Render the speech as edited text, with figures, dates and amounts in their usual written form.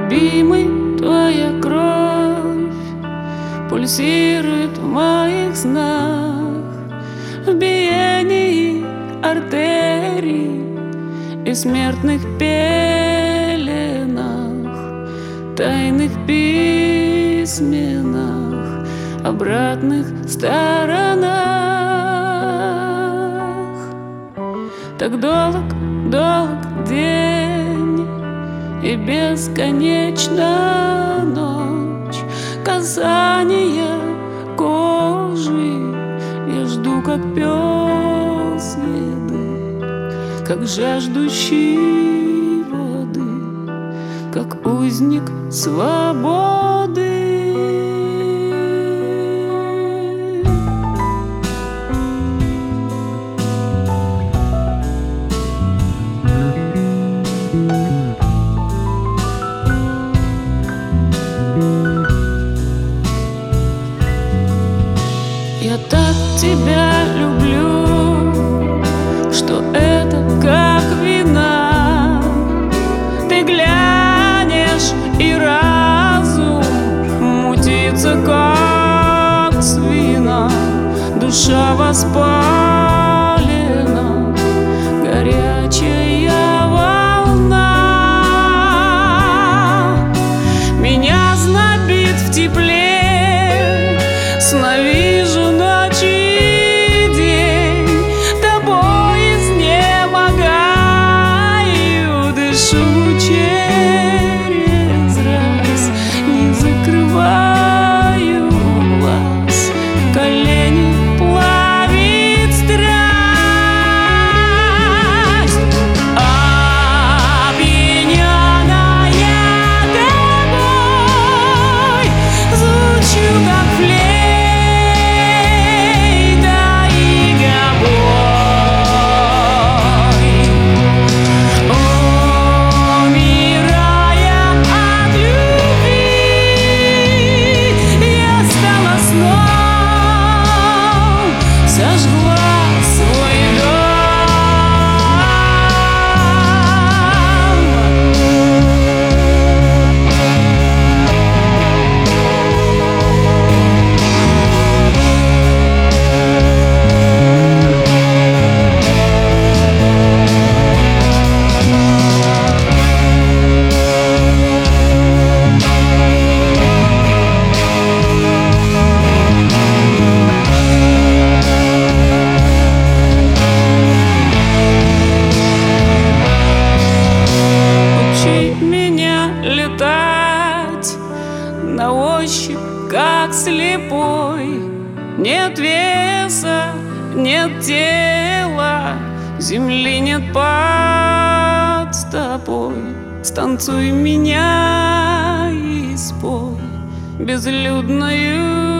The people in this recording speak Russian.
любимый, твоя кровь пульсирует в моих снах, в биении артерий и смертных пеленах, тайных письменах, обратных сторонах. Так долг день и бесконечна ночь, касания кожи я жду, как пес еды, как жаждущий воды, как узник свободы. Я так тебя люблю, что это как вина. Ты глянешь, и разум мутится, как свина. Душа воспалена, горячая волна. Меня знобит в тепле, сновижу ночь и день, тобой изнемогаю, дышу через раз, не закрываю глаз, колени плавит страсть. Опьяненная тобой, звучу как флейта. Зажгла свой на ощупь, как слепой. Нет веса, нет тела, земли нет под стопой. Станцуй меня и спой безлюдною